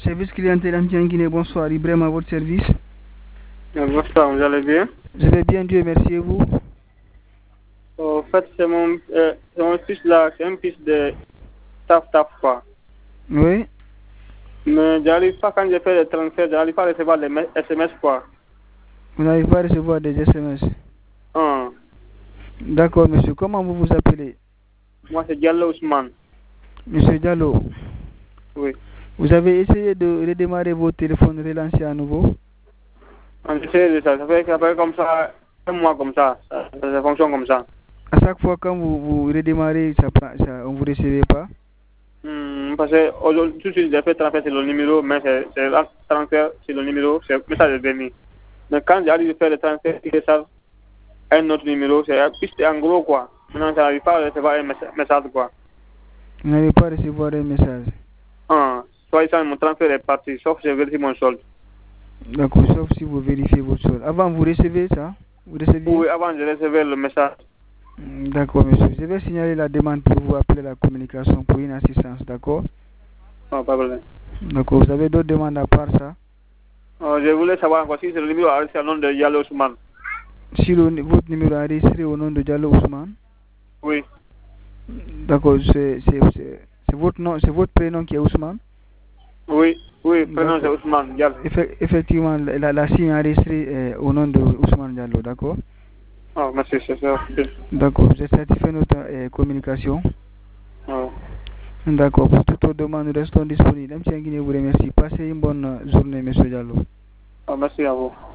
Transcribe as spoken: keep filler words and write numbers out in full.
Service clientèle M T N Guinée, bonsoir. Ibrahim à votre service. Bonsoir, vous allez bien? Je vais bien, Dieu merci, et vous? En fait, c'est mon, euh, mon fils là, c'est un fils de taf taf quoi. Oui. Mais j'arrive pas, quand je fais le transfert, j'arrive pas à recevoir les S M S quoi. Vous n'arrivez pas à recevoir des S M S? Ah. D'accord, monsieur. Comment vous vous appelez? Moi, c'est Diallo Ousmane. Monsieur Diallo. Oui. Vous avez essayé de redémarrer votre téléphone, relancer à nouveau? On essaie de ça, ça fait, ça fait comme ça, un mois comme ça, ça, ça fonctionne comme ça. À chaque fois quand vous, vous redémarrez, ça, ça, on ne vous recevez pas? Hmm, parce que aujourd'hui, tout de suite, j'ai fait transfert sur le numéro, mais c'est transfert sur le numéro, c'est le message est venu. Mais quand j'arrive à faire le transfert, c'est ça, un autre numéro, c'est en gros quoi. Maintenant, je n'arrive pas à recevoir un message quoi. Vous n'avez pas à recevoir un message? Ah, soit ça, mon transfert est parti, sauf si je vérifie mon solde. D'accord, sauf si vous vérifiez votre solde. Avant, vous recevez ça? Vous receviez? Oui, avant, je recevais le message. D'accord, monsieur. Je vais signaler la demande pour vous appeler la communication pour une assistance, d'accord? Non, pas de problème. D'accord, vous avez d'autres demandes à part ça? Oh, je voulais savoir encore si c'est le numéro enregistré au nom de Diallo Ousmane. Si le, votre numéro est enregistré au nom de Diallo Ousmane? Oui. D'accord, c'est votre nom, c'est votre prénom qui est Ousmane? Oui, oui, prénom c'est Ousmane Diallo. Effe effectivement, la, la signe enregistrée au nom de Ousmane Diallo, d'accord? Oh, merci, c'est ça. D'accord, j'ai certifié notre euh, communication. Oh. D'accord, pour toutes vos demandes, nous restons disponibles. M T N Guinée vous remercie. Passez une bonne journée, monsieur Diallo. Oh, merci à vous.